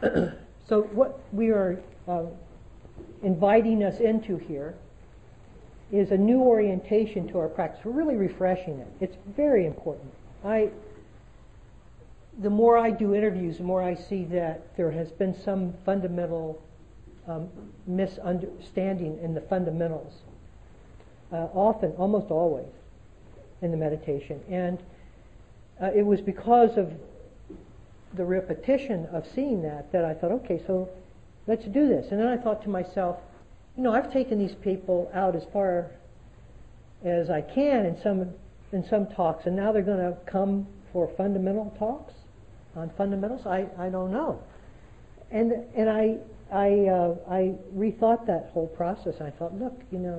So what we are inviting us into here is a new orientation to our practice. We're really refreshing it. It's very important. The more I do interviews, the more I see that there has been some fundamental misunderstanding in the fundamentals. Often, almost always, in the meditation. And it was because of the repetition of seeing that I thought, okay, so let's do this. And then I thought to myself, I've taken these people out as far as I can in some talks, and now they're going to come for fundamental talks on fundamentals. I don't know. And I rethought that whole process. I thought, look,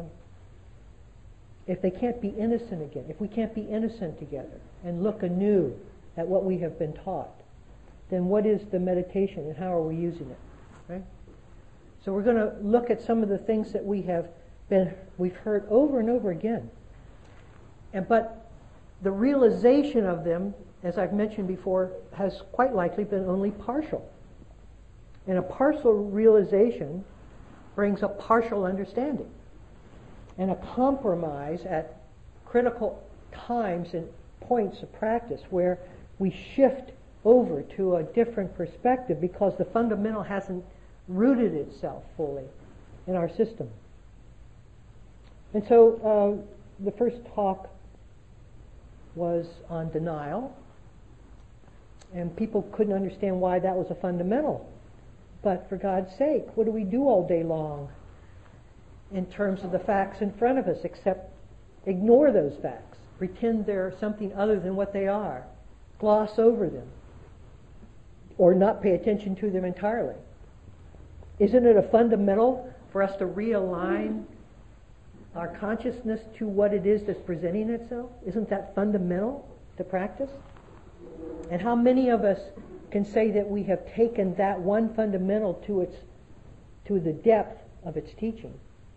if they can't be innocent again, if we can't be innocent together and look anew at what we have been taught, then what is the meditation and how are we using it? Right? So we're going to look at some of the things that we've heard over and over again. But the realization of them, as I've mentioned before, has quite likely been only partial. And a partial realization brings a partial understanding. And a compromise at critical times and points of practice where we shift over to a different perspective because the fundamental hasn't rooted itself fully in our system. And so the first talk was on denial, and people couldn't understand why that was a fundamental. But for God's sake, what do we do all day long in terms of the facts in front of us except ignore those facts, pretend they're something other than what they are, gloss over them, or not pay attention to them entirely? Isn't it a fundamental for us to realign our consciousness to what it is that's presenting itself? Isn't that fundamental to practice? And how many of us can say that we have taken that one fundamental to the depth of its teaching?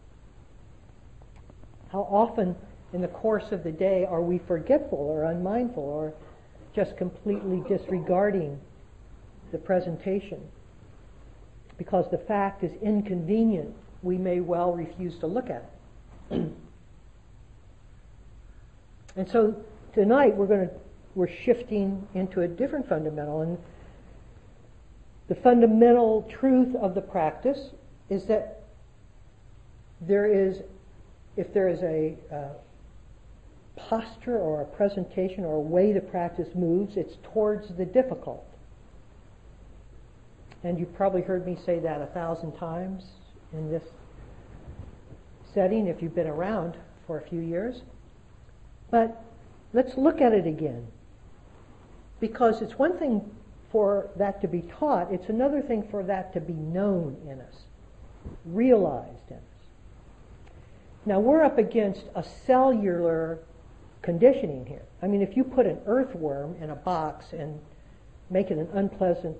How often in the course of the day are we forgetful or unmindful or just completely disregarding the presentation? Because the fact is inconvenient, we may well refuse to look at it. And so tonight we're shifting into a different fundamental, and the fundamental truth of the practice is that if there is a posture or a presentation or a way the practice moves, it's towards the difficult. And you've probably heard me say that 1,000 times in this setting if you've been around for a few years. But let's look at it again. Because it's one thing for that to be taught, it's another thing for that to be known in us, realized in us. Now we're up against a cellular conditioning here. I mean, if you put an earthworm in a box and make it an unpleasant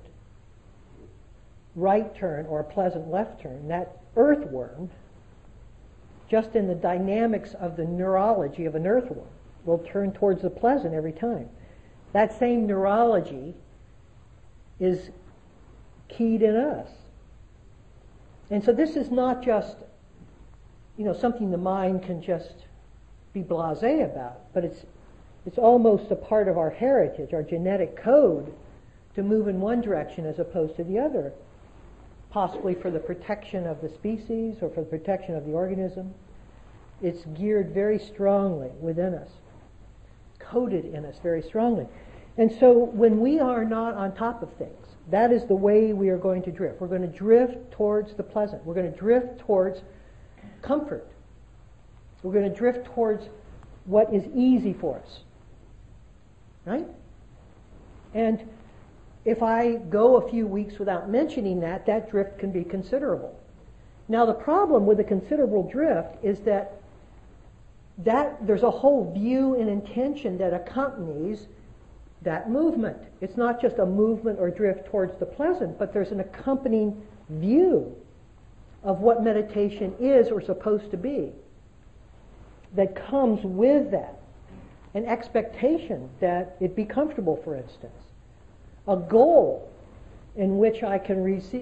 right turn or a pleasant left turn, that earthworm, just in the dynamics of the neurology of an earthworm, will turn towards the pleasant every time. That same neurology is keyed in us. And so this is not just, something the mind can just be blasé about, but it's almost a part of our heritage, our genetic code, to move in one direction as opposed to the other, possibly for the protection of the species or for the protection of the organism. It's geared very strongly within us, coded in us very strongly. And so when we are not on top of things, that is the way we are going to drift. We're going to drift towards the pleasant. We're going to drift towards comfort. We're going to drift towards what is easy for us. Right? And if I go a few weeks without mentioning that drift can be considerable. Now the problem with a considerable drift is that there's a whole view and intention that accompanies that movement. It's not just a movement or drift towards the pleasant, but there's an accompanying view of what meditation is or supposed to be that comes with that. An expectation that it be comfortable, for instance. A goal in which I can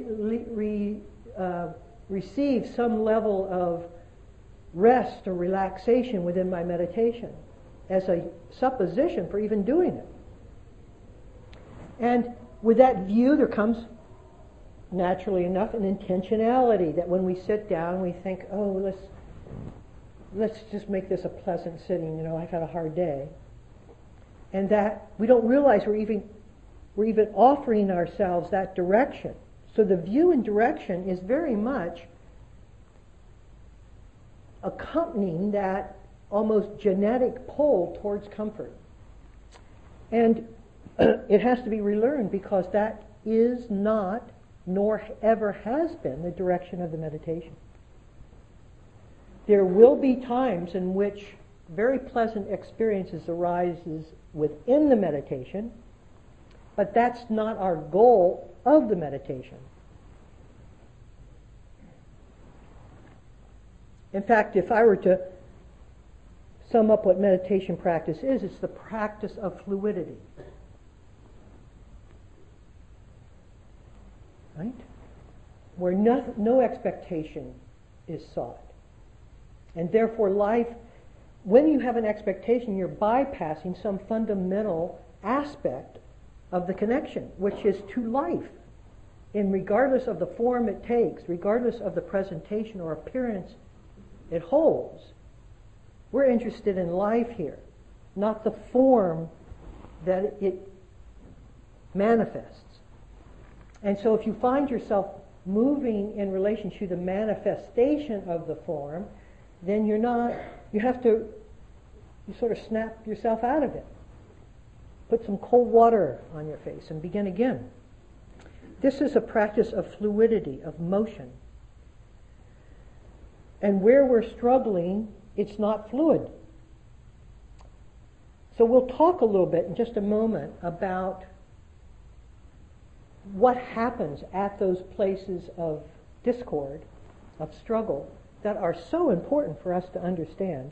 receive some level of rest or relaxation within my meditation as a supposition for even doing it. And with that view, there comes, naturally enough, an intentionality that when we sit down, we think, oh, let's just make this a pleasant sitting. I've had a hard day. And that we don't realize we're even offering ourselves that direction. So the view and direction is very much accompanying that almost genetic pull towards comfort. And it has to be relearned, because that is not, nor ever has been, the direction of the meditation. There will be times in which very pleasant experiences arises within the meditation, but that's not our goal of the meditation. In fact, if I were to sum up what meditation practice is, it's the practice of fluidity. Right? Where no expectation is sought. And therefore life, when you have an expectation, you're bypassing some fundamental aspect of the connection, which is to life. And regardless of the form it takes, regardless of the presentation or appearance it holds, we're interested in life here, not the form that it manifests. And so if you find yourself moving in relation to the manifestation of the form, then you sort of snap yourself out of it. Put some cold water on your face and begin again. This is a practice of fluidity, of motion. And where we're struggling, it's not fluid. So we'll talk a little bit in just a moment about what happens at those places of discord, of struggle, that are so important for us to understand.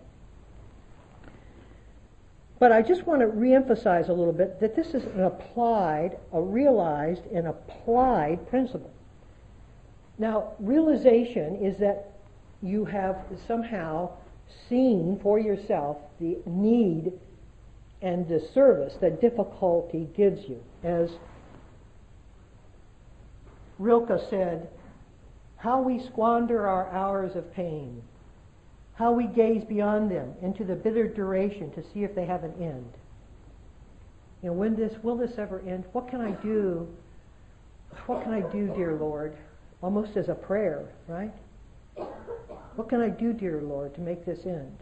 But I just want to reemphasize a little bit that this is a realized and applied principle. Now, realization is that you have somehow seen for yourself the need and the service that difficulty gives you. As Rilke said, how we squander our hours of pain, how we gaze beyond them into the bitter duration to see if they have an end. Will this ever end? What can I do? What can I do, dear Lord? Almost as a prayer, right? What can I do, dear Lord, to make this end?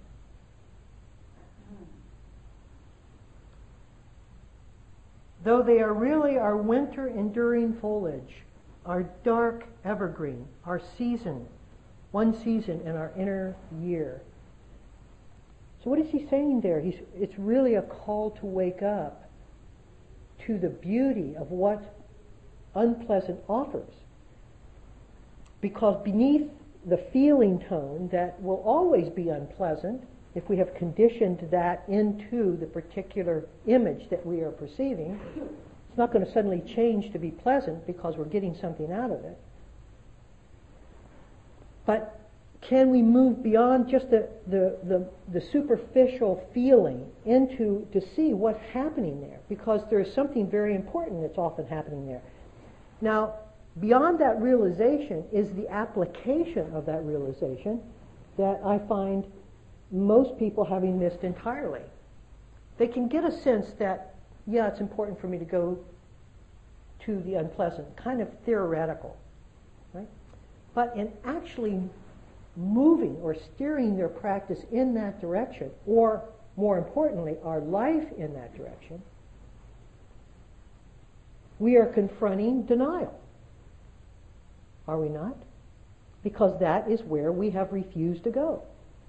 Though they are really our winter enduring foliage, our dark evergreen, our season, one season in our inner year. So what is he saying there? It's really a call to wake up to the beauty of what unpleasant offers. Because beneath the feeling tone that will always be unpleasant, if we have conditioned that into the particular image that we are perceiving, it's not going to suddenly change to be pleasant because we're getting something out of it. But can we move beyond just the superficial feeling to see what's happening there? Because there is something very important that's often happening there. Now, beyond that realization is the application of that realization that I find most people having missed entirely. They can get a sense that, yeah, it's important for me to go to the unpleasant, kind of theoretical, right? But in actually moving or steering their practice in that direction, or more importantly, our life in that direction, we are confronting denial. Are we not? Because that is where we have refused to go.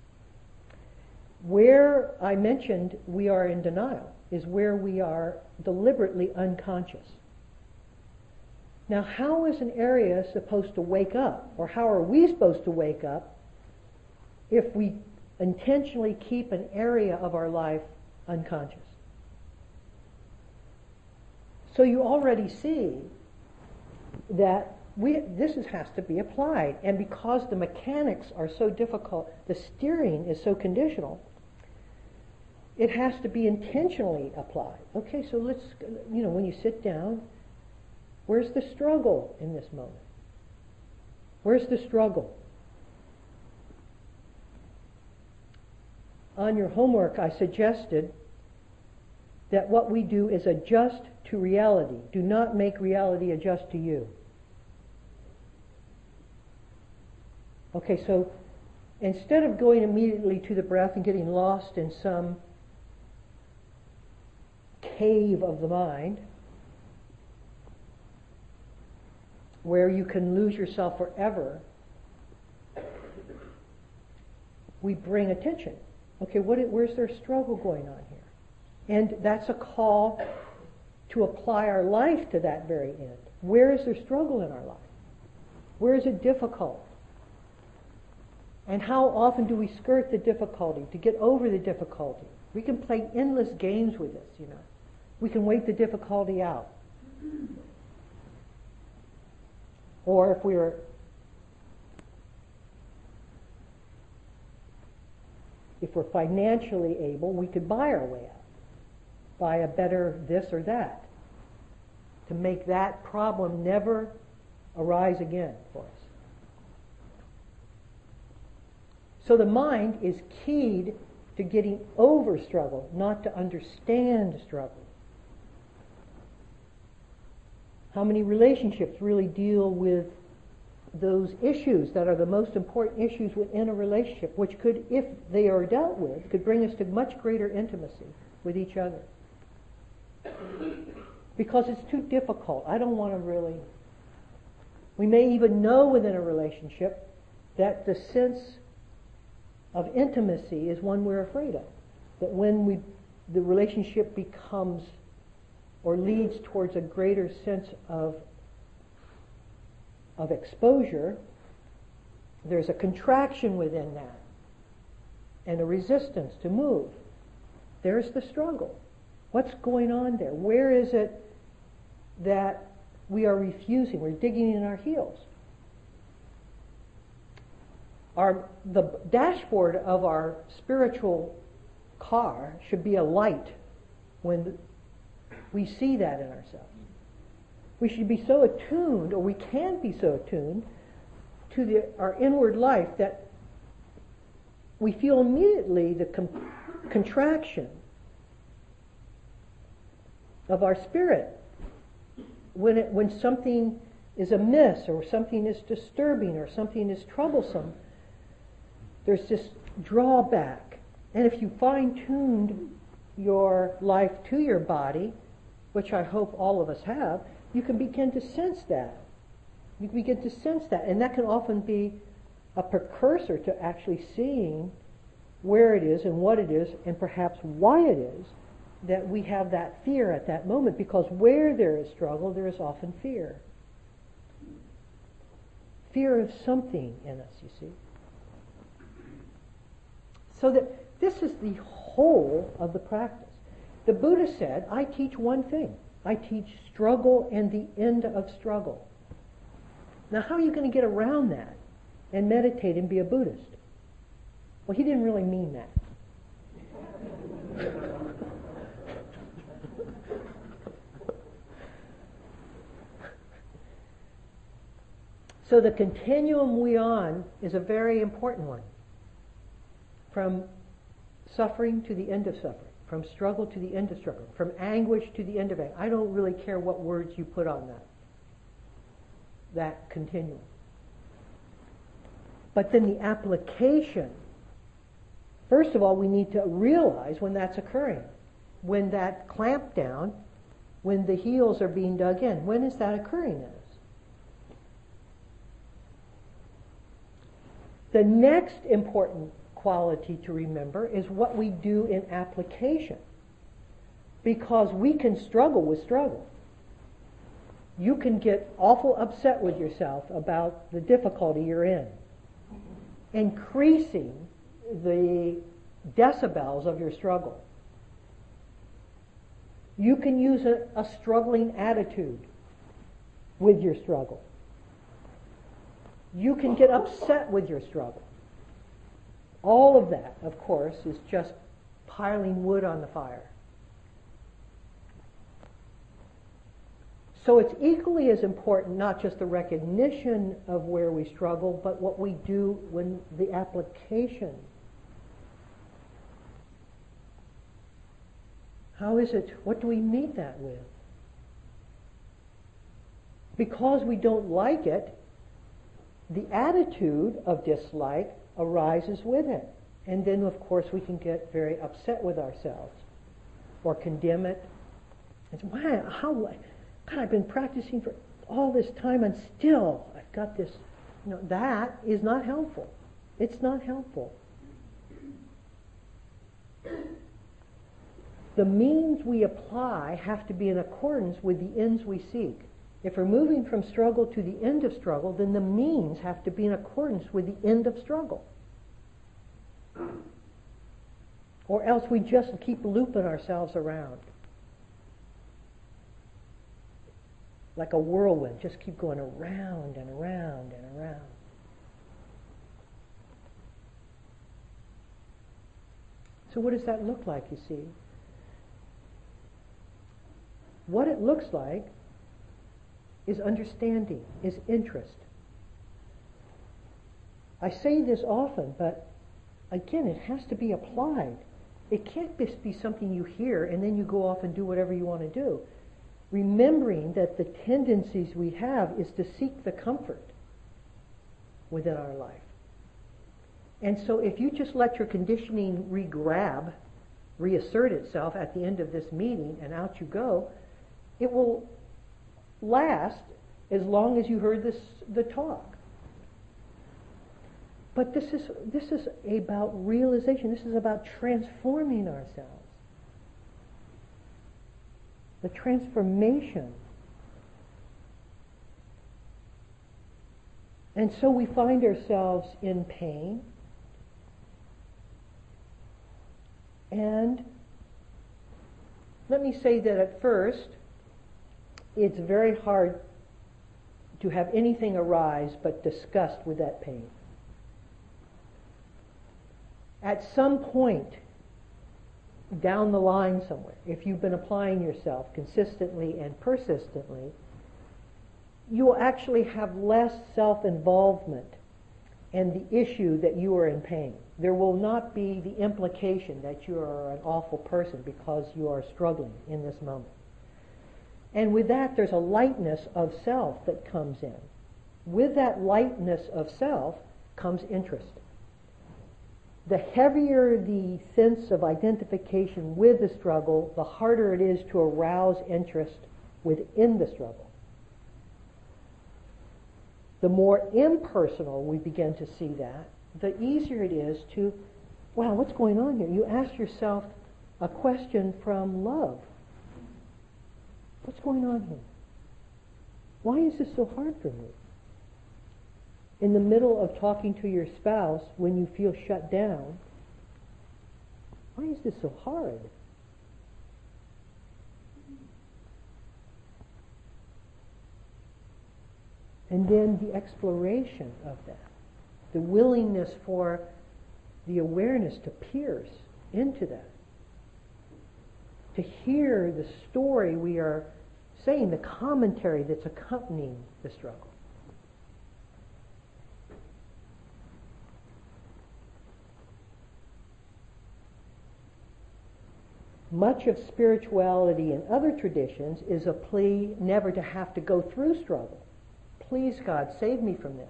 Where I mentioned we are in denial is where we are deliberately unconscious. Now, how is an area supposed to wake up, or how are we supposed to wake up if we intentionally keep an area of our life unconscious? So you already see that has to be applied. And because the mechanics are so difficult, the steering is so conditional, it has to be intentionally applied. Okay, so let's, when you sit down, where's the struggle in this moment? Where's the struggle? On your homework, I suggested that what we do is adjust to reality. Do not make reality adjust to you. Okay, so instead of going immediately to the breath and getting lost in some cave of the mind, where you can lose yourself forever, we bring attention. Okay, where's there struggle going on here? And that's a call to apply our life to that very end. Where is there struggle in our life? Where is it difficult? And how often do we skirt the difficulty to get over the difficulty? We can play endless games with this, We can wait the difficulty out. Or if we're financially able, we could buy our way out. Buy a better this or that. To make that problem never arise again for us. So the mind is keyed to getting over struggle, not to understand struggle. How many relationships really deal with those issues that are the most important issues within a relationship, which could, if they are dealt with, could bring us to much greater intimacy with each other? Because it's too difficult. I don't want to really... We may even know within a relationship that the sense of intimacy is one we're afraid of. That when the relationship becomes or leads towards a greater sense of exposure, there's a contraction within that and a resistance to move. There's the struggle. What's going on there? Where is it that we are refusing? We're digging in our heels. The dashboard of our spiritual car should be a light when we see that in ourselves. We should be so attuned, or we can be so attuned, to our inward life that we feel immediately the contraction of our spirit when something is amiss, or something is disturbing, or something is troublesome. There's this drawback. And if you fine-tuned your life to your body, which I hope all of us have, you can begin to sense that. You can begin to sense that. And that can often be a precursor to actually seeing where it is and what it is and perhaps why it is that we have that fear at that moment. Because where there is struggle, there is often fear. Fear of something in us, you see. So that this is the whole of the practice. The Buddha said, I teach one thing. I teach struggle and the end of struggle. Now, how are you going to get around that and meditate and be a Buddhist? Well, he didn't really mean that. So the continuum we on is a very important one. From suffering to the end of suffering. From struggle to the end of struggle. From anguish to the end of anguish. I don't really care what words you put on that continuum. But then the application, first of all, we need to realize when that's occurring. When that clamp down, when the heels are being dug in. When is that occurring in us? The next important quality to remember is what we do in application. Because we can struggle with struggle. You can get awful upset with yourself about the difficulty you're in. Increasing the decibels of your struggle. You can use a struggling attitude. with your struggle. You can get upset with your struggle. All of that, of course, is just piling wood on the fire. So it's equally as important, not just the recognition of where we struggle, but what we do when the application. How is it? What do we meet that with? Because we don't like it, the attitude of dislike arises with it. And then, of course, we can get very upset with ourselves or condemn it. It's, wow, God, I've been practicing for all this time and still I've got this. That is not helpful. It's not helpful. The means we apply have to be in accordance with the ends we seek. If we're moving from struggle to the end of struggle, then the means have to be in accordance with the end of struggle. Or else we just keep looping ourselves around. Like a whirlwind, just keep going around and around and around. So what does that look like, you see? What it looks like is understanding, is interest. I say this often, but again, it has to be applied. It can't just be something you hear and then you go off and do whatever you want to do. Remembering that the tendencies we have is to seek the comfort within our life. And so if you just let your conditioning reassert itself at the end of this meeting and out you go, it will last as long as you heard the talk. But this is about realization. This is about transforming ourselves. The transformation. And so we find ourselves in pain. And let me say that at first, it's very hard to have anything arise but disgust with that pain. At some point down the line somewhere, if you've been applying yourself consistently and persistently, you will actually have less self-involvement in the issue that you are in pain. There will not be the implication that you are an awful person because you are struggling in this moment. And with that, there's a lightness of self that comes in. With that lightness of self comes interest. The heavier the sense of identification with the struggle, the harder it is to arouse interest within the struggle. The more impersonal we begin to see that, the easier it is to, wow, what's going on here? You ask yourself a question from love. What's going on here? Why is this so hard for me? In the middle of talking to your spouse, when you feel shut down, why is this so hard? And then the exploration of that, the willingness for the awareness to pierce into that, to hear the story we are saying, the commentary that's accompanying the struggle. Much of spirituality in other traditions is a plea never to have to go through struggle. Please, God, save me from this.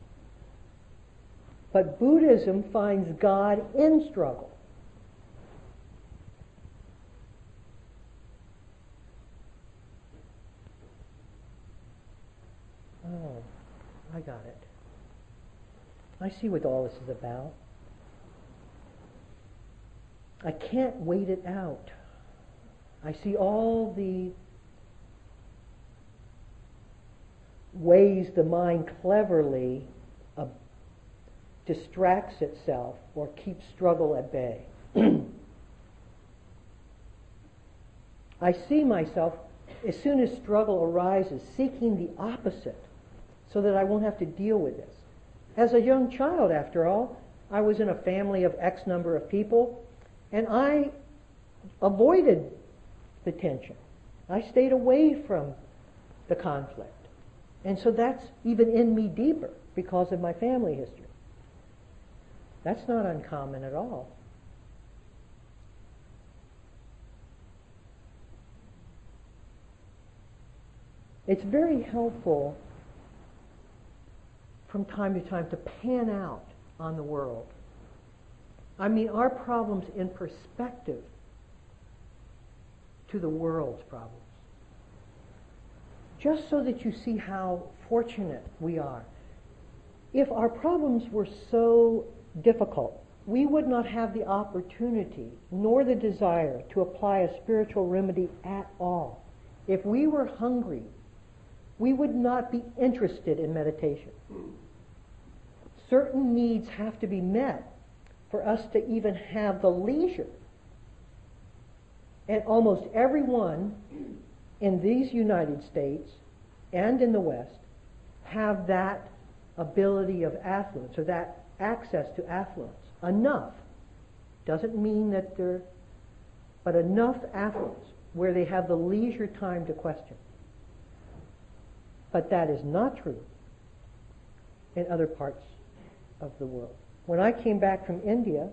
But Buddhism finds God in struggle. Oh, I got it. I see what all this is about. I can't wait it out. I see all the ways the mind cleverly distracts itself or keeps struggle at bay. I see myself as soon as struggle arises, seeking the opposite so that I won't have to deal with this. As a young child, after all, I was in a family of X number of people, and I avoided the tension. I stayed away from the conflict. And so that's even in me deeper because of my family history. That's not uncommon at all. It's very helpful from time to time to pan out on the world. I mean, our problems in perspective to the world's problems. Just so that you see how fortunate we are. If our problems were so difficult, we would not have the opportunity nor the desire to apply a spiritual remedy at all. If we were hungry, we would not be interested in meditation. Certain needs have to be met for us to even have the leisure. And almost everyone in these United States and in the West have that ability of affluence, or that access to affluence. Enough. Doesn't mean that they're, but enough affluence where they have the leisure time to question. But that is not true in other parts of the world. When I came back from India,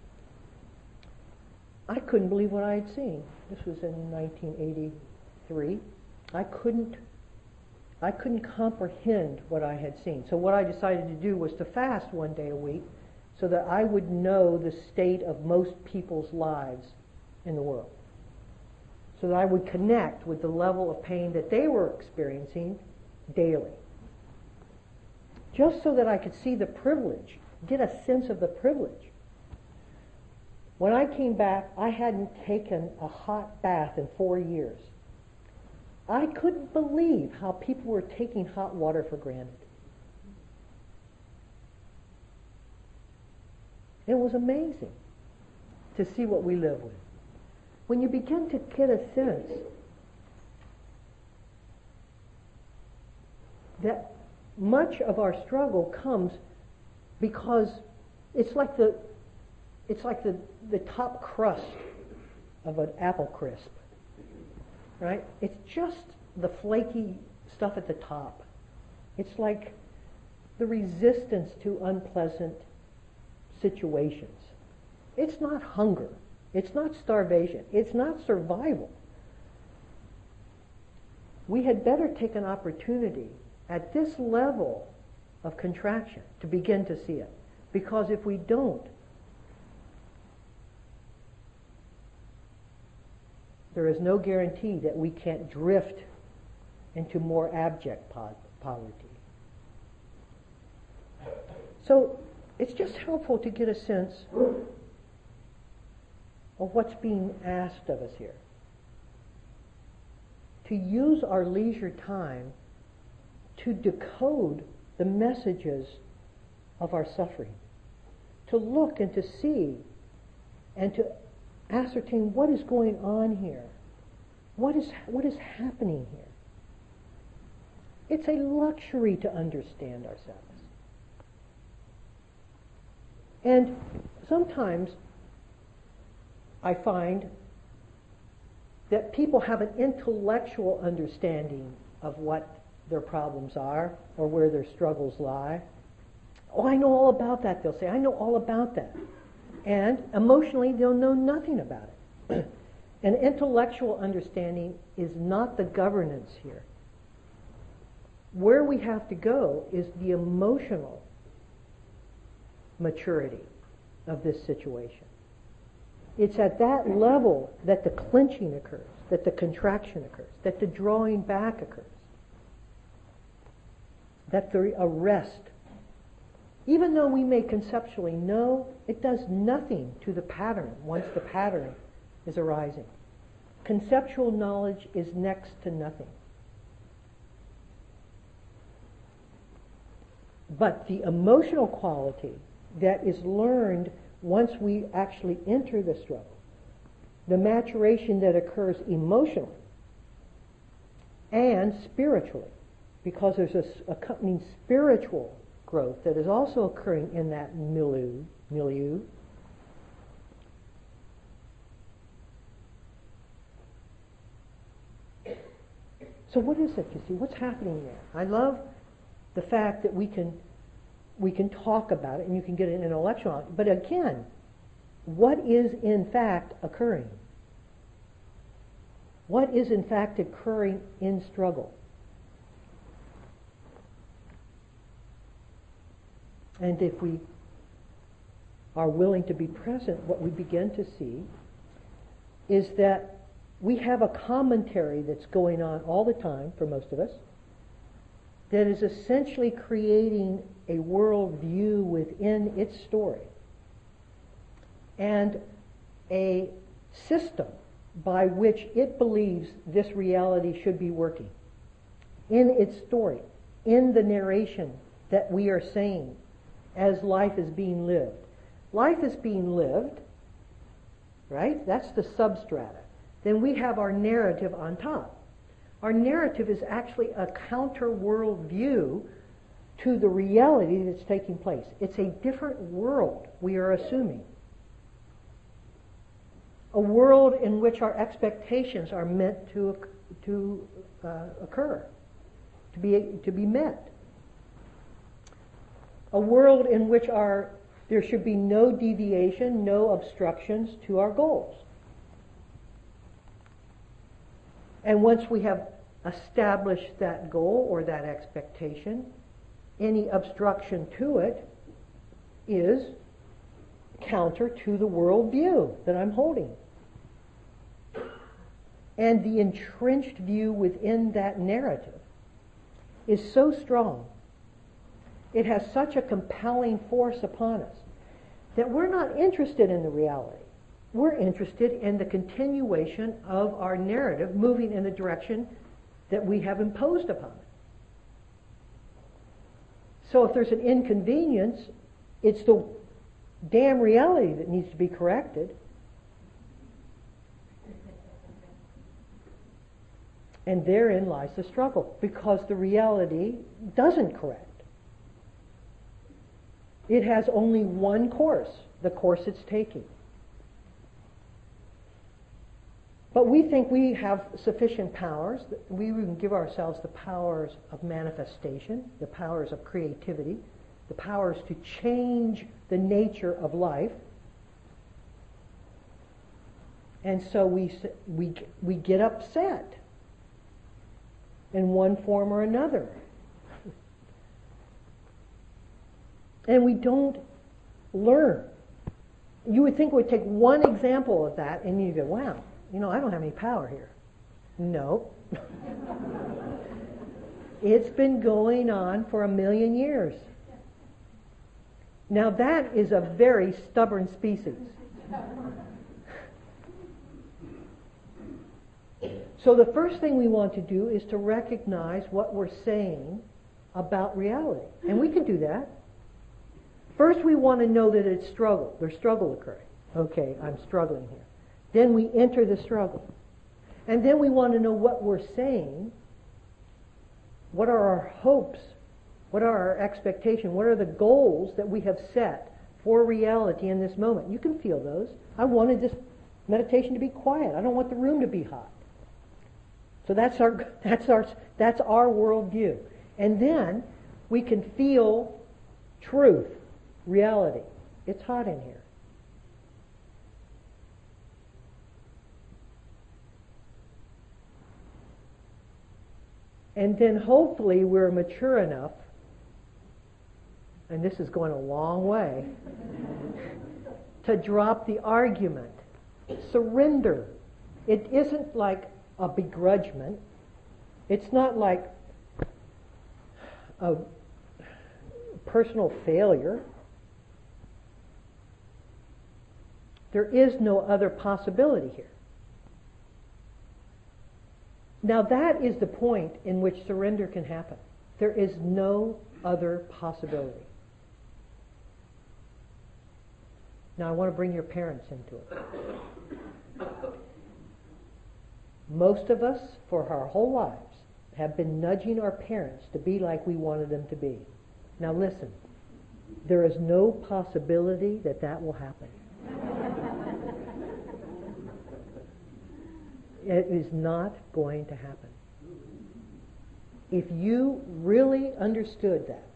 I couldn't believe what I had seen. This was in 1983. I couldn't comprehend what I had seen. So what I decided to do was to fast one day a week so that I would know the state of most people's lives in the world. So that I would connect with the level of pain that they were experiencing daily. Just so that I could see the privilege, get a sense of the privilege. When I came back, I hadn't taken a hot bath in 4 years. I couldn't believe how people were taking hot water for granted. It was amazing to see what we live with. When you begin to get a sense that much of our struggle comes because it's like the top crust of an apple crisp. Right? It's just the flaky stuff at the top. It's like the resistance to unpleasant situations. It's not hunger. It's not starvation. It's not survival. We had better take an opportunity at this level of contraction to begin to see it. Because if we don't, there is no guarantee that we can't drift into more abject poverty. So it's just helpful to get a sense of what's being asked of us here. To use our leisure time to decode the messages of our suffering. To look and to see and to ascertain what is going on here. What is happening here? It's a luxury to understand ourselves. And sometimes I find that people have an intellectual understanding of what their problems are or where their struggles lie. Oh, I know all about that, they'll say. I know all about that. And emotionally, they'll know nothing about it. An intellectual understanding is not the governance here. Where we have to go is the emotional maturity of this situation. It's at that level that the clenching occurs, that the contraction occurs, that the drawing back occurs, that the arrest. Even though we may conceptually know, it does nothing to the pattern once the pattern is arising. Conceptual knowledge is next to nothing. But the emotional quality that is learned once we actually enter the struggle, the maturation that occurs emotionally, and spiritually, because there's this accompanying spiritual growth that is also occurring in that milieu. So what is it, you see? What's happening there? I love the fact that we can talk about it and you can get an intellectual on it. But again, what is in fact occurring? What is in fact occurring in struggle? And if we are willing to be present, what we begin to see is that we have a commentary that's going on all the time for most of us that is essentially creating a world view within its story and a system by which it believes this reality should be working in its story, in the narration that we are saying as life is being lived. Life is being lived, right? That's the substrata. Then we have our narrative on top. Our narrative is actually a counter world view to the reality that's taking place. It's a different world we are assuming. A world in which our expectations are meant to occur, to be met. A world in which there should be no deviation, no obstructions to our goals. And once we have established that goal or that expectation, any obstruction to it is counter to the worldview that I'm holding. And the entrenched view within that narrative is so strong, it has such a compelling force upon us, that we're not interested in the reality. We're interested in the continuation of our narrative moving in the direction that we have imposed upon it. So if there's an inconvenience, it's the damn reality that needs to be corrected. And therein lies the struggle, because the reality doesn't correct. It has only one course, the course it's taking. But we think we have sufficient powers. We even give ourselves the powers of manifestation, the powers of creativity, the powers to change the nature of life. And so we get upset in one form or another. And we don't learn. You would think we'd take one example of that and you go, wow, I don't have any power here. No. It's been going on for 1,000,000 years. Now that is a very stubborn species. So the first thing we want to do is to recognize what we're saying about reality. And we can do that. First we want to know that it's struggle. There's struggle occurring. Okay, I'm struggling here. Then we enter the struggle. And then we want to know what we're saying. What are our hopes? What are our expectations? What are the goals that we have set for reality in this moment? You can feel those. I wanted this meditation to be quiet. I don't want the room to be hot. So that's our worldview. And then we can feel truth, reality. It's hot in here. And then hopefully we're mature enough, and this is going a long way, to drop the argument. Surrender. It isn't like a begrudgment. It's not like a personal failure. There is no other possibility here. Now that is the point in which surrender can happen. There is no other possibility. Now I want to bring your parents into it. Most of us, for our whole lives, have been nudging our parents to be like we wanted them to be. Now listen, there is no possibility that that will happen. It is not going to happen. If you really understood that,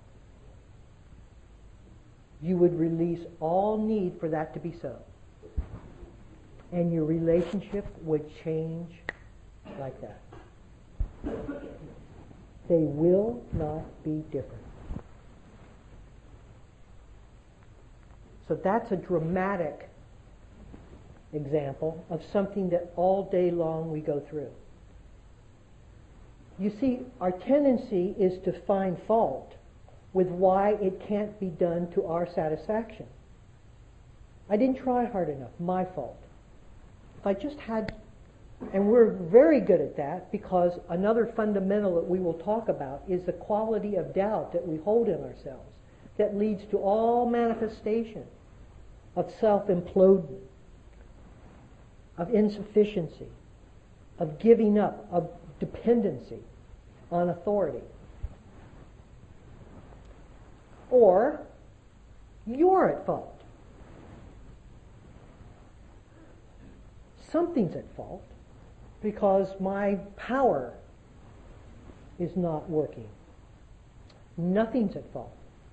you would release all need for that to be so. And your relationship would change like that. They will not be different. So that's a dramatic example of something that all day long we go through. You see, our tendency is to find fault with why it can't be done to our satisfaction. I didn't try hard enough, my fault. If I just had, and we're very good at that, because another fundamental that we will talk about is the quality of doubt that we hold in ourselves that leads to all manifestation of self-implodement, of insufficiency, of giving up, of dependency on authority. Or you're at fault. Something's at fault because my power is not working. Nothing's at fault.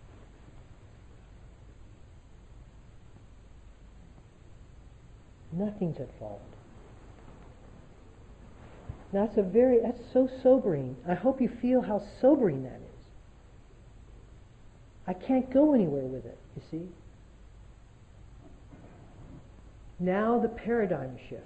Nothing's at fault. That's so sobering. I hope you feel how sobering that is. I can't go anywhere with it, you see. Now the paradigm shift.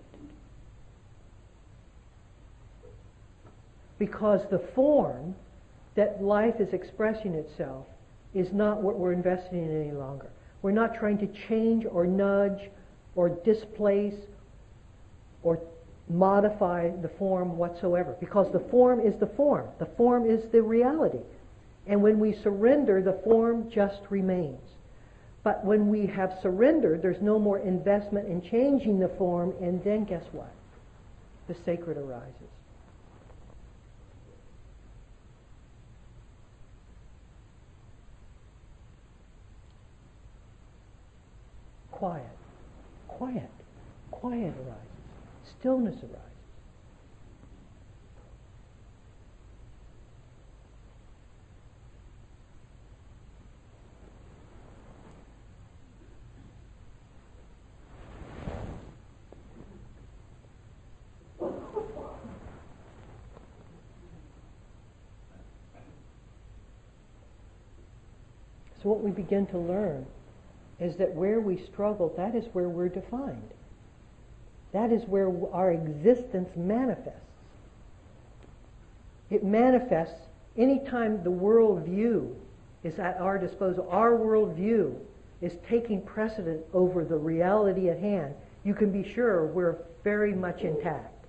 Because the form that life is expressing itself is not what we're investing in any longer. We're not trying to change or nudge or displace or modify the form whatsoever. Because the form is the form. The form is the reality. And when we surrender, the form just remains. But when we have surrendered, there's no more investment in changing the form, and then guess what? The sacred arises. Quiet. Quiet. Quiet arises. Stillness arises. So what we begin to learn is that where we struggle, that is where we're defined. That is where our existence manifests. It manifests anytime the worldview is at our disposal. Our worldview is taking precedent over the reality at hand. You can be sure we're very much intact.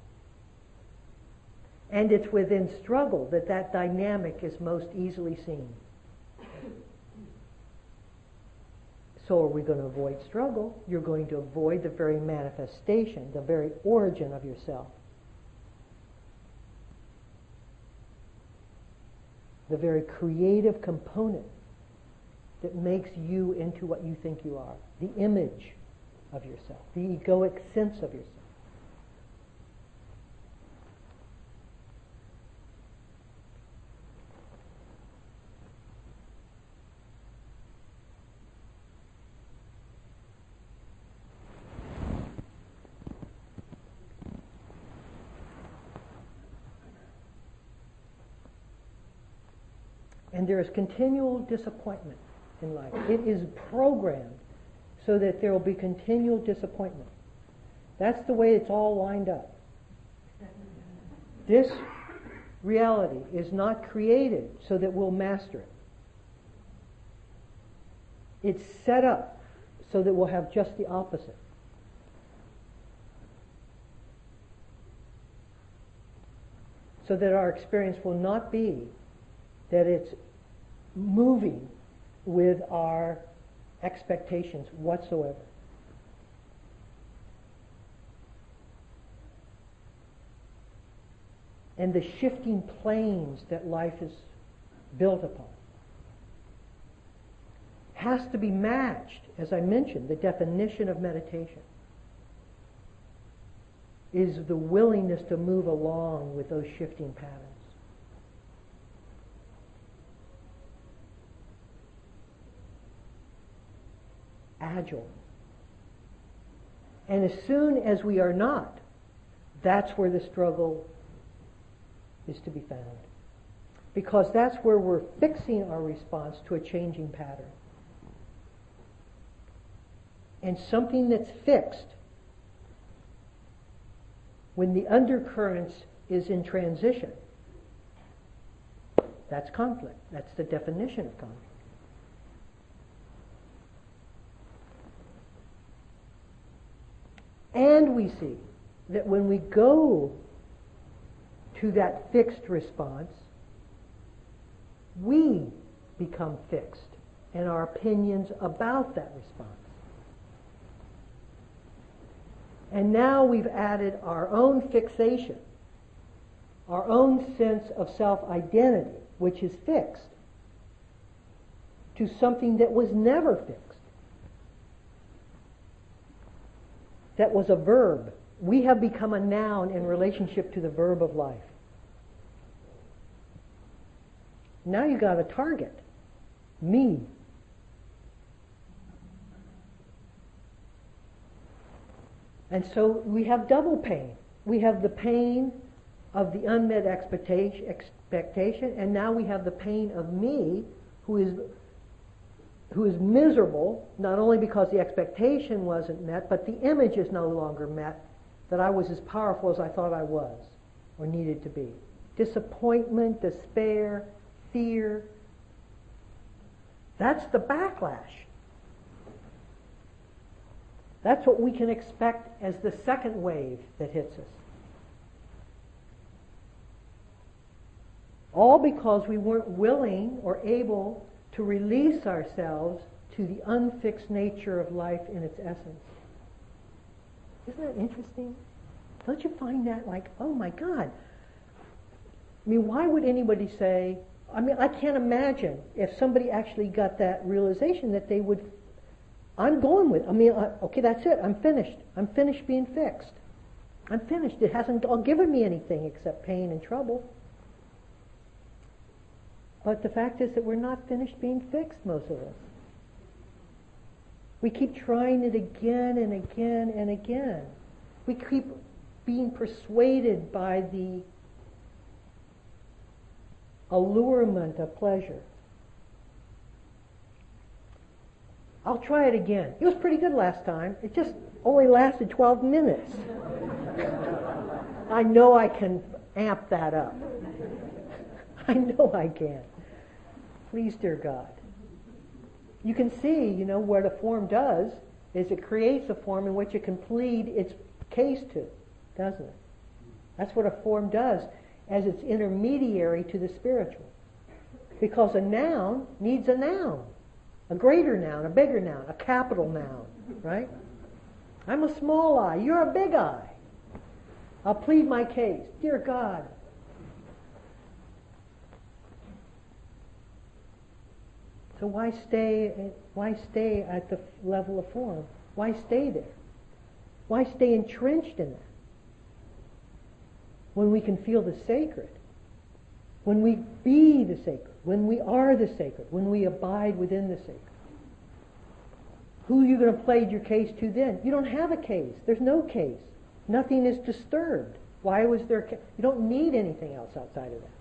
And it's within struggle that that dynamic is most easily seen. So are we going to avoid struggle? You're going to avoid the very manifestation, the very origin of yourself. The very creative component that makes you into what you think you are. The image of yourself. The egoic sense of yourself. And there is continual disappointment in life. It is programmed so that there will be continual disappointment. That's the way it's all lined up. This reality is not created so that we'll master it. It's set up so that we'll have just the opposite. So that our experience will not be that it's moving with our expectations whatsoever. and the shifting planes that life is built upon has to be matched, as I mentioned, the definition of meditation is the willingness to move along with those shifting patterns. Agile. And as soon as we are not, that's where the struggle is to be found. Because that's where we're fixing our response to a changing pattern. And something that's fixed, when the undercurrents is in transition, that's conflict. That's the definition of conflict. And we see that when we go to that fixed response, we become fixed in our opinions about that response. And now we've added our own fixation, our own sense of self-identity, which is fixed, to something that was never fixed. That was a verb. We have become a noun in relationship to the verb of life. Now you got a target. Me. And so we have double pain. We have the pain of the unmet expectation, and now we have the pain of me, who is miserable, not only because the expectation wasn't met, but the image is no longer met, that I was as powerful as I thought I was, or needed to be. Disappointment, despair, fear. That's the backlash. That's what we can expect as the second wave that hits us. All because we weren't willing or able to release ourselves to the unfixed nature of life in its essence. Isn't that interesting? Don't you find that like, oh my God. I mean, why would anybody say, I can't imagine if somebody actually got that realization that they would, okay, that's it, I'm finished. I'm finished being fixed. I'm finished. It hasn't given me anything except pain and trouble. But the fact is that we're not finished being fixed, most of us. We keep trying it again and again and again. We keep being persuaded by the allurement of pleasure. I'll try it again. It was pretty good last time. It just only lasted 12 minutes. I know I can amp that up. I know I can. Please, dear God. You can see, what a form does is it creates a form in which it can plead its case to, doesn't it? That's what a form does as its intermediary to the spiritual. Because a noun needs a noun, a greater noun, a bigger noun, a capital noun, right? I'm a small I, you're a big I. I'll plead my case. Dear God, so why stay at the level of form? Why stay there? Why stay entrenched in that? When we can feel the sacred, when we be the sacred, when we are the sacred, when we abide within the sacred. Who are you going to plead your case to then? You don't have a case. There's no case. Nothing is disturbed. Why was there you don't need anything else outside of that.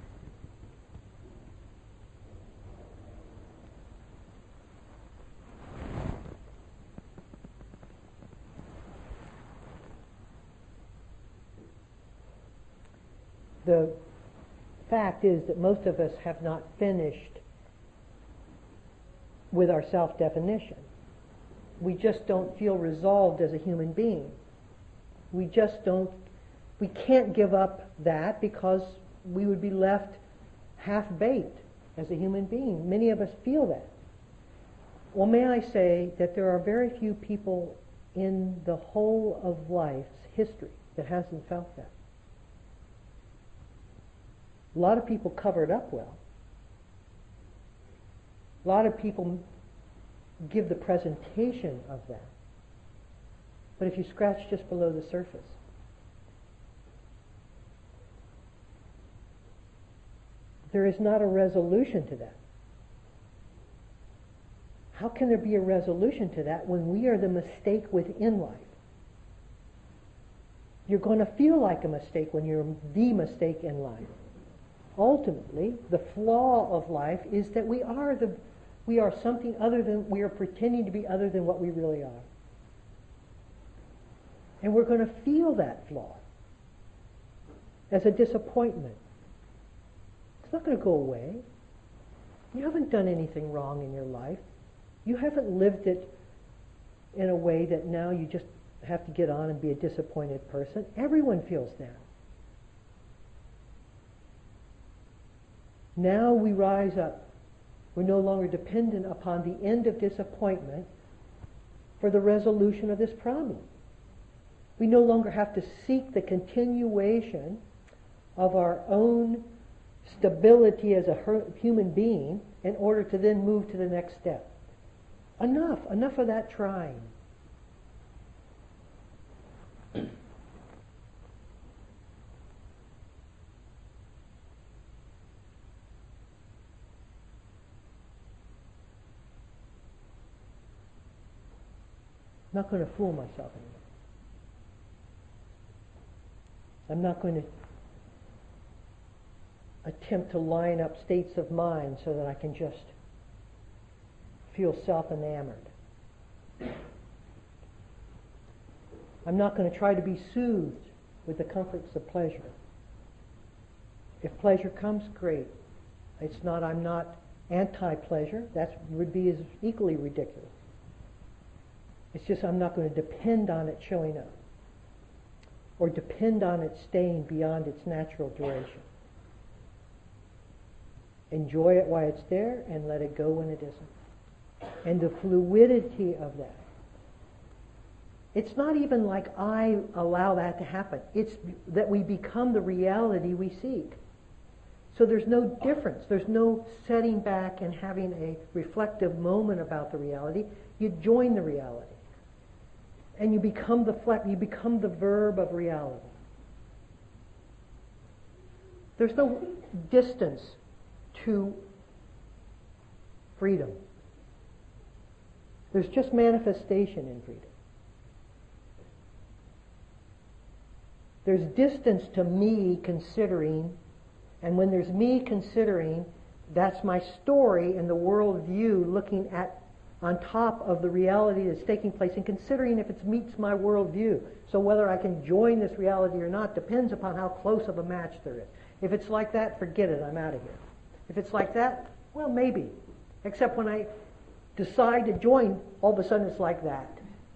The fact is that most of us have not finished with our self-definition. We just don't feel resolved as a human being. We can't give up that because we would be left half-baked as a human being. Many of us feel that. Well, may I say that there are very few people in the whole of life's history that hasn't felt that. A lot of people cover it up well. A lot of people give the presentation of that. But if you scratch just below the surface, there is not a resolution to that. How can there be a resolution to that when we are the mistake within life? You're going to feel like a mistake when you're the mistake in life. Ultimately, the flaw of life is that we are something other than, we are pretending to be other than what we really are. And we're going to feel that flaw as a disappointment. It's not going to go away. You haven't done anything wrong in your life. You haven't lived it in a way that now you just have to get on and be a disappointed person. Everyone feels that. Now we rise up. We're no longer dependent upon the end of disappointment for the resolution of this problem. We no longer have to seek the continuation of our own stability as a human being in order to then move to the next step. Enough of that trying. I'm not going to fool myself anymore. I'm not going to attempt to line up states of mind so that I can just feel self-enamored. I'm not going to try to be soothed with the comforts of pleasure. If pleasure comes, great. I'm not anti-pleasure. That would be as equally ridiculous. It's just I'm not going to depend on it showing up or depend on it staying beyond its natural duration. Enjoy it while it's there and let it go when it isn't. And the fluidity of that. It's not even like I allow that to happen. It's that we become the reality we seek. So there's no difference. There's no setting back and having a reflective moment about the reality. You join the reality. And you become the verb of reality. There's no distance to freedom. There's just manifestation in freedom. There's distance to me considering, and when there's me considering, that's my story and the world view looking at on top of the reality that's taking place and considering if it meets my world view. So whether I can join this reality or not depends upon how close of a match there is. If it's like that, forget it, I'm out of here. If it's like that, well, maybe. Except when I decide to join, all of a sudden it's like that.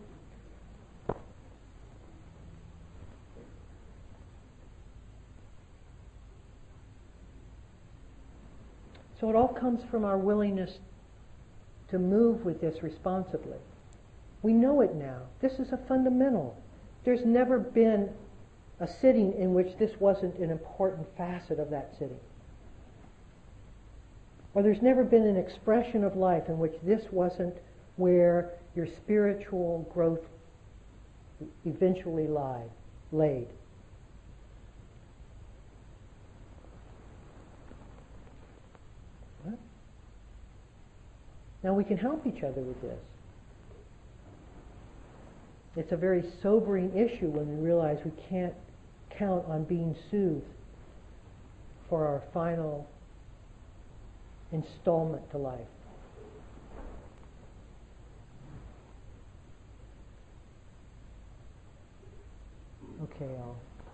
So it all comes from our willingness to move with this responsibly. We know it now. This is a fundamental. There's never been a sitting in which this wasn't an important facet of that sitting. Or there's never been an expression of life in which this wasn't where your spiritual growth eventually laid. What? Now we can help each other with this. It's a very sobering issue when we realize we can't count on being soothed for our final installment to life. Okay, all.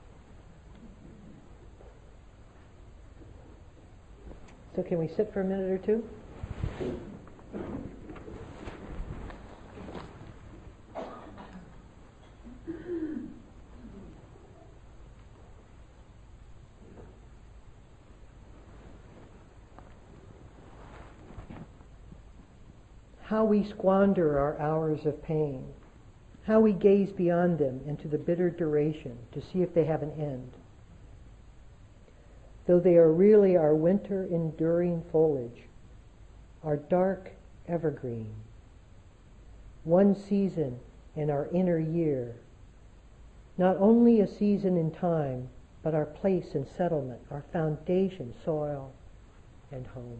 So can we sit for a minute or two? How we squander our hours of pain, how we gaze beyond them into the bitter duration to see if they have an end. though they are really our winter enduring foliage, our dark evergreen. One season in our inner year, not only a season in time, but our place and settlement, our foundation, soil, and home.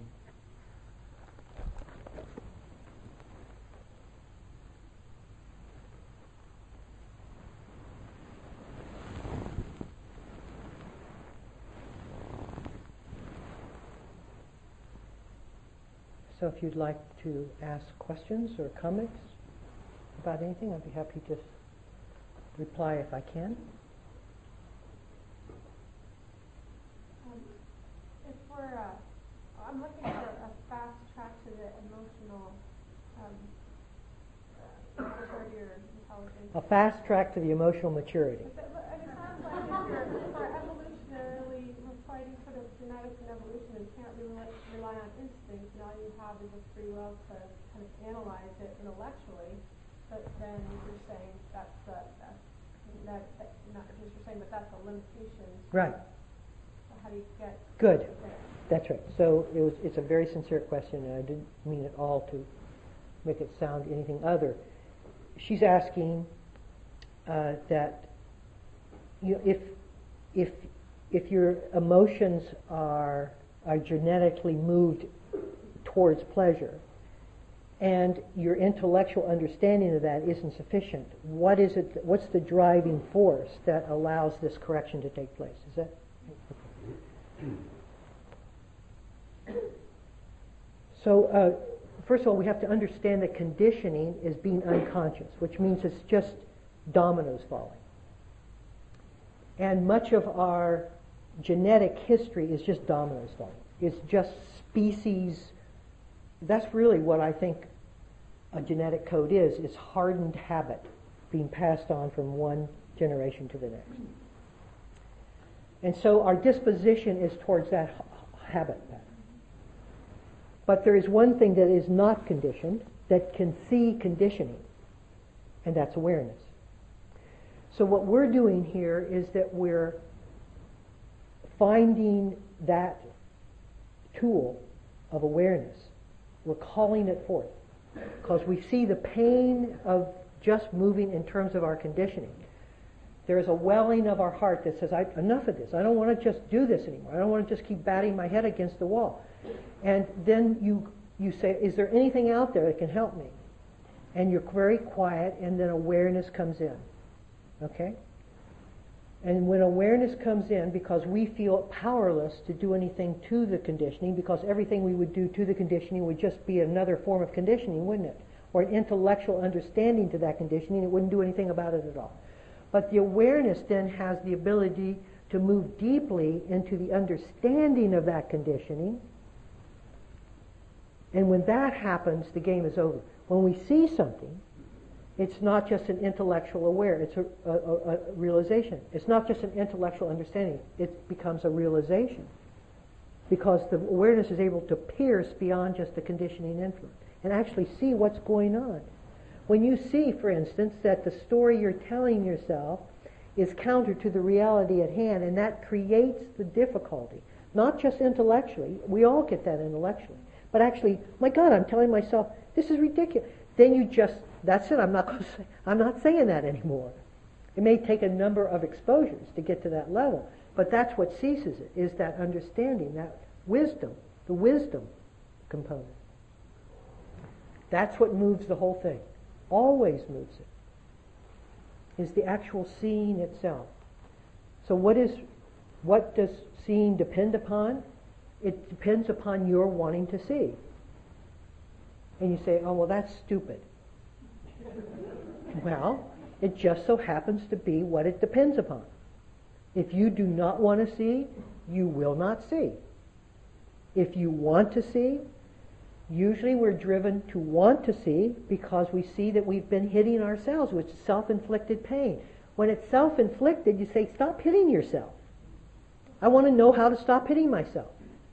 So if you'd like to ask questions or comments about anything, I'd be happy to reply if I can. I'm looking for a fast track to the emotional maturity or intelligence. A fast track to the emotional maturity. It sounds like if you're evolutionarily, we're fighting sort of genetics and evolution and can't rely on instinct, and all you have is a free will to kind of analyze it intellectually, but then you're saying that's not just you're saying, but that's a limitation. Right. So how do you get Good. there? That's right. So it's a very sincere question, and I didn't mean at all to make it sound anything other. She's asking that if your emotions are genetically moved towards pleasure, and your intellectual understanding of that isn't sufficient, what's the driving force that allows this correction to take place? Is that? So, first of all, we have to understand that conditioning is being unconscious, which means it's just dominoes falling. And much of our genetic history is just dominoes falling. It's just species. That's really what I think a genetic code is. It's hardened habit being passed on from one generation to the next. And so our disposition is towards that habit pattern. But there is one thing that is not conditioned, that can see conditioning, and that's awareness. So what we're doing here is that we're finding that tool of awareness. We're calling it forth, because we see the pain of just moving in terms of our conditioning. There's a welling of our heart that says, enough of this. I don't want to just do this anymore. I don't want to just keep batting my head against the wall. And then you say, is there anything out there that can help me? And you're very quiet, and then awareness comes in. Okay? And when awareness comes in, because we feel powerless to do anything to the conditioning, because everything we would do to the conditioning would just be another form of conditioning, wouldn't it? Or an intellectual understanding to that conditioning, it wouldn't do anything about it at all. But the awareness then has the ability to move deeply into the understanding of that conditioning. And when that happens, the game is over. When we see something, it's not just an intellectual awareness, it's a realization. It's not just an intellectual understanding, it becomes a realization. Because the awareness is able to pierce beyond just the conditioning influence and actually see what's going on. When you see, for instance, that the story you're telling yourself is counter to the reality at hand, and that creates the difficulty, not just intellectually, we all get that intellectually, but actually, my God, I'm telling myself, this is ridiculous. Then you just, that's it, I'm not saying that anymore. It may take a number of exposures to get to that level, but that's what ceases it, is that understanding, that wisdom, the wisdom component. That's what moves the whole thing. Always moves it, is the actual seeing itself. So what does seeing depend upon? It depends upon your wanting to see. And you say, oh, well, that's stupid. Well, it just so happens to be what it depends upon. If you do not want to see, you will not see. If you want to see, usually we're driven to want to see because we see that we've been hitting ourselves with self-inflicted pain. When it's self-inflicted, you say, stop hitting yourself. I want to know how to stop hitting myself.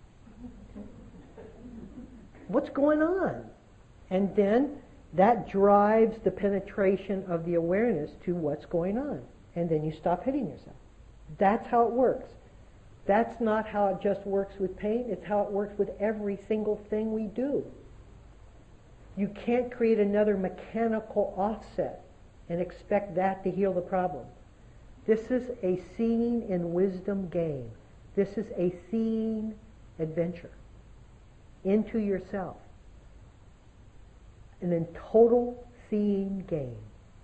What's going on? And then that drives the penetration of the awareness to what's going on. And then you stop hitting yourself. That's how it works. That's not how it just works with pain. It's how it works with every single thing we do. You can't create another mechanical offset and expect that to heal the problem. This is a seeing in wisdom game. This is a seeing adventure into yourself. And in total seeing game.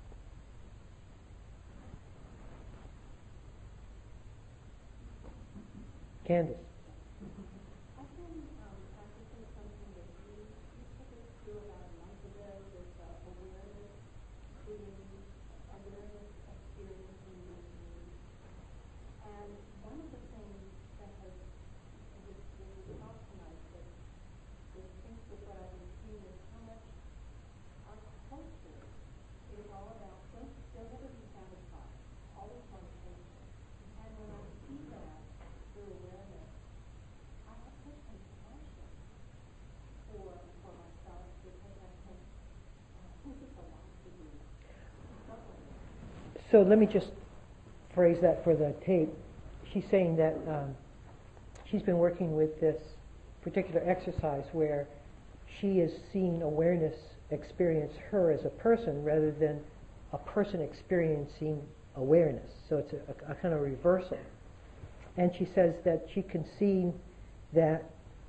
Candace. I've been practicing something that you took us through about a month ago, this awareness, creating awareness experiencing your needs. And one of the things that has talked tonight that syncs with what I've been seeing is how much our culture is all about don't ever be satisfied, always want to change it. And when I see that through awareness, I have such compassion for myself because I think this is a lot to be struggling with. So let me just phrase that for the tape. She's saying that she's been working with this particular exercise where she is seeing awareness experience her as a person rather than a person experiencing awareness. So it's a kind of reversal. And she says that she can see that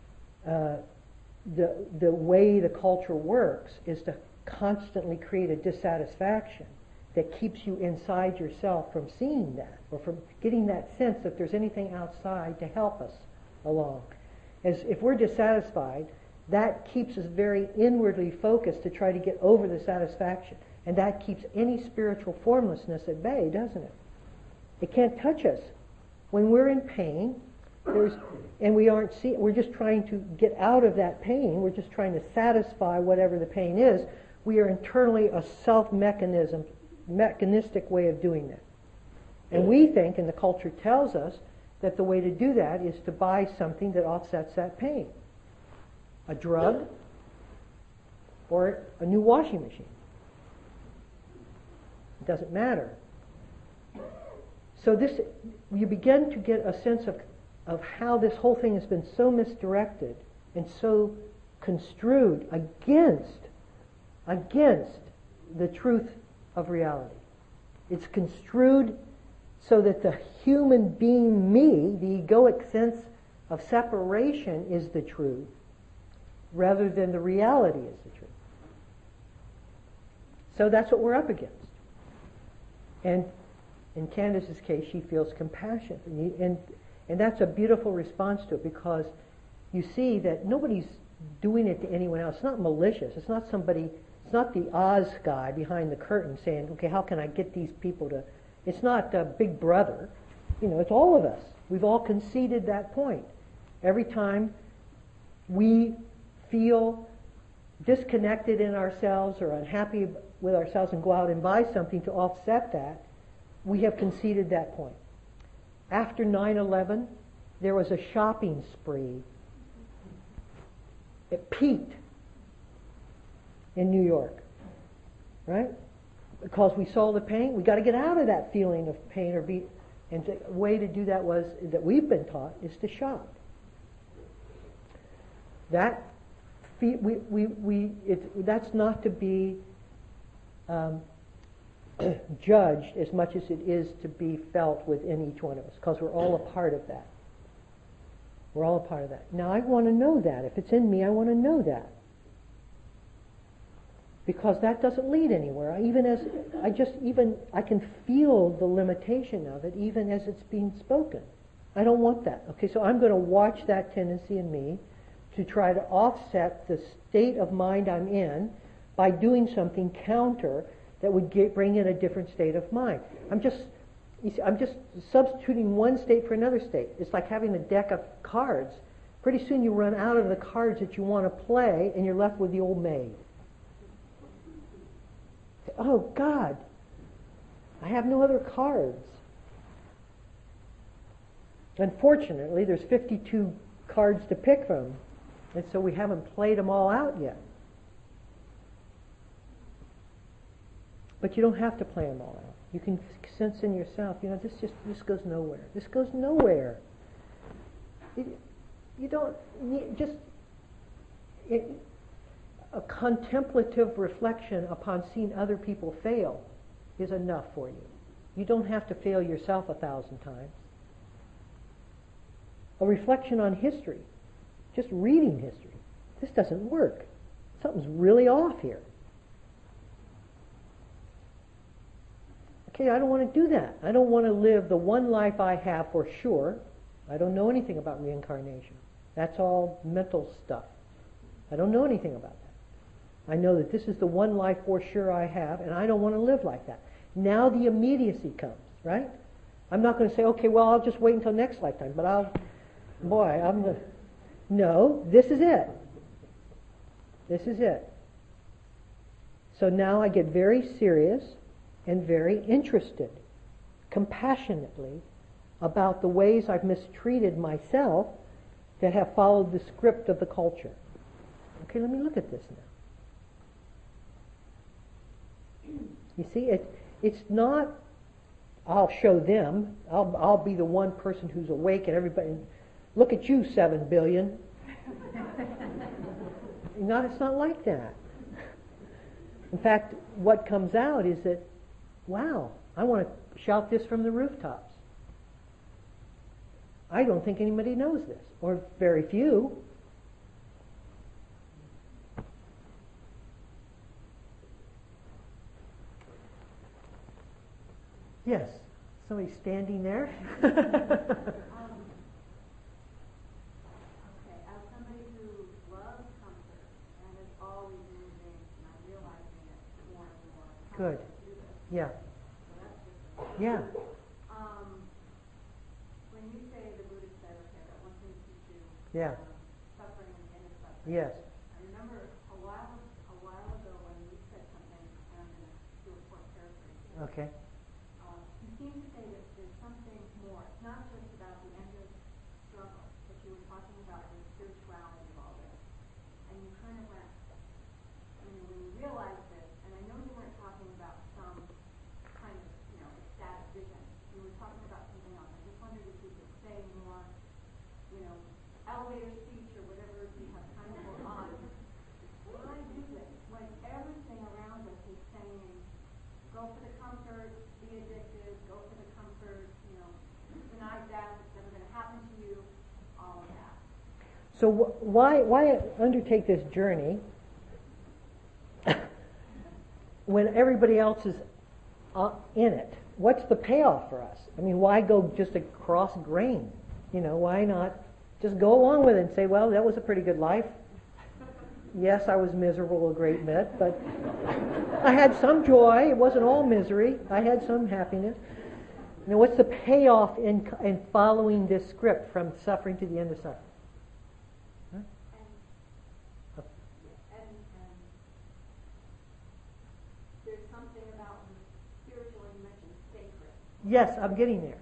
the way the culture works is to constantly create a dissatisfaction that keeps you inside yourself from seeing that or from getting that sense that there's anything outside to help us along. As if we're dissatisfied, that keeps us very inwardly focused to try to get over the satisfaction. And that keeps any spiritual formlessness at bay, doesn't it? It can't touch us. When we're in pain, and we're just trying to get out of that pain, we're just trying to satisfy whatever the pain is, we are internally a mechanistic way of doing that. And we think, and the culture tells us, that the way to do that is to buy something that offsets that pain. A drug or a new washing machine. It doesn't matter. So you begin to get a sense of how this whole thing has been so misdirected and so construed against the truth of reality. It's construed so that the human being me, the egoic sense of separation, is the truth, rather than the reality is the truth. So that's what we're up against. And in Candace's case, she feels compassion. And that's a beautiful response to it, because you see that nobody's doing it to anyone else. It's not malicious. It's not the Oz guy behind the curtain saying, okay, how can I get these people to... It's not Big Brother. It's all of us. We've all conceded that point. Every time we feel disconnected in ourselves or unhappy with ourselves and go out and buy something to offset that, we have conceded that point. After 9/11, there was a shopping spree. It peaked in New York, right? Because we saw the pain. We got to get out of that feeling of pain and the way to do that that we've been taught is to shop. That's not to be judged as much as it is to be felt within each one of us, because we're all a part of that. We're all a part of that. Now I want to know that. If it's in me, I want to know that. Because that doesn't lead anywhere. I can feel the limitation of it even as it's being spoken. I don't want that. Okay, so I'm going to watch that tendency in me to try to offset the state of mind I'm in by doing something counter that would bring in a different state of mind. I'm just substituting one state for another state. It's like having a deck of cards. Pretty soon you run out of the cards that you want to play and you're left with the old maid. Oh God, I have no other cards. Unfortunately, there's 52 cards to pick from, and so we haven't played them all out yet. But you don't have to play them all out. You can sense in yourself, this goes nowhere. This goes nowhere. You don't need just a contemplative reflection upon seeing other people fail is enough for you. You don't have to fail yourself 1,000 times. A reflection on history, just reading history. This doesn't work. Something's really off here. Okay, I don't want to do that. I don't want to live the one life I have for sure. I don't know anything about reincarnation. That's all mental stuff. I don't know anything about that. I know that this is the one life for sure I have, and I don't want to live like that. Now the immediacy comes, right? I'm not going to say, okay, well, I'll just wait until next lifetime, but I'm going to... No, this is it. This is it. So now I get very serious and very interested, compassionately, about the ways I've mistreated myself that have followed the script of the culture. Okay, let me look at this now. You see, it's not, I'll show them, I'll be the one person who's awake and everybody, look at you, 7 billion. It's not like that. In fact, what comes out is that, wow, I want to shout this from the rooftops. I don't think anybody knows this, or very few. Yes, somebody standing there. Okay, as somebody who loves comfort and is always moving, and I'm realizing it more and more. Good. Do this. Yeah. So that's just Yeah. when you say the Buddha said, okay, that one thing to teach you, Yeah. suffering and inner suffering. Yes. I remember a while ago when you said something, and I'm going to do a short paraphrase. Okay. You seem to say that there's something more. It's not just about the endless struggle, but you were talking about the spirituality of all this. And you kind of went, when you realized this, and I know you weren't talking about some kind of, ecstatic vision. You were talking about something else. I just wondered if you could say more, elevator speech or whatever you have time for on. Why do this when everything around us is saying, go for the comfort, be addicted, go for the comfort, deny death, it's never going to happen to you, all of that. So why undertake this journey when everybody else is in it? What's the payoff for us? I mean, why go just across grain? Why not just go along with it and say, well, that was a pretty good life. Yes, I was miserable a great bit, but I had some joy. It wasn't all misery. I had some happiness. What's the payoff in following this script from suffering to the end of suffering? Huh? And there's something about spiritual, you mentioned sacred. Yes, I'm getting there.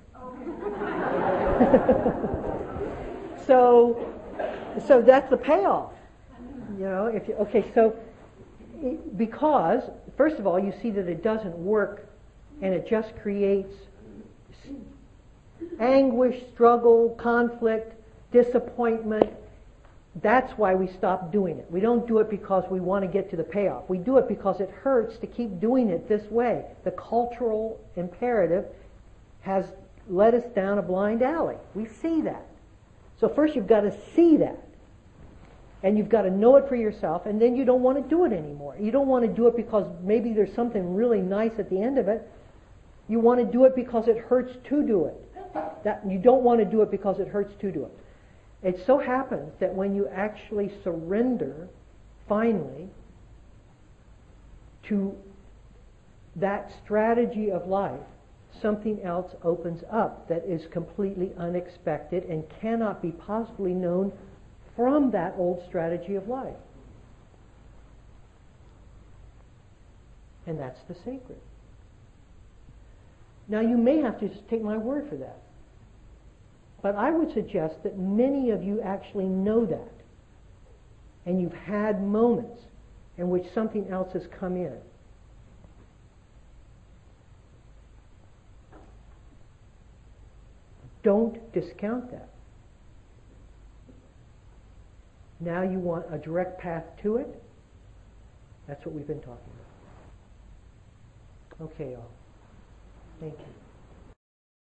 Okay. So that's the payoff. Because first of all, you see that it doesn't work, and it just creates anguish, struggle, conflict, disappointment. That's why we stop doing it. We don't do it because we want to get to the payoff. We do it because it hurts to keep doing it this way. The cultural imperative has led us down a blind alley. We see that. So first you've got to see that. And you've got to know it for yourself, and then you don't want to do it anymore. You don't want to do it because maybe there's something really nice at the end of it. You want to do it because it hurts to do it. You don't want to do it because it hurts to do it. It so happens that when you actually surrender, finally, to that strategy of life, something else opens up that is completely unexpected and cannot be possibly known from that old strategy of life. And that's the sacred. Now you may have to just take my word for that. But I would suggest that many of you actually know that. And you've had moments in which something else has come in. Don't discount that. Now you want a direct path to it? That's what we've been talking about. Okay, all. Thank you.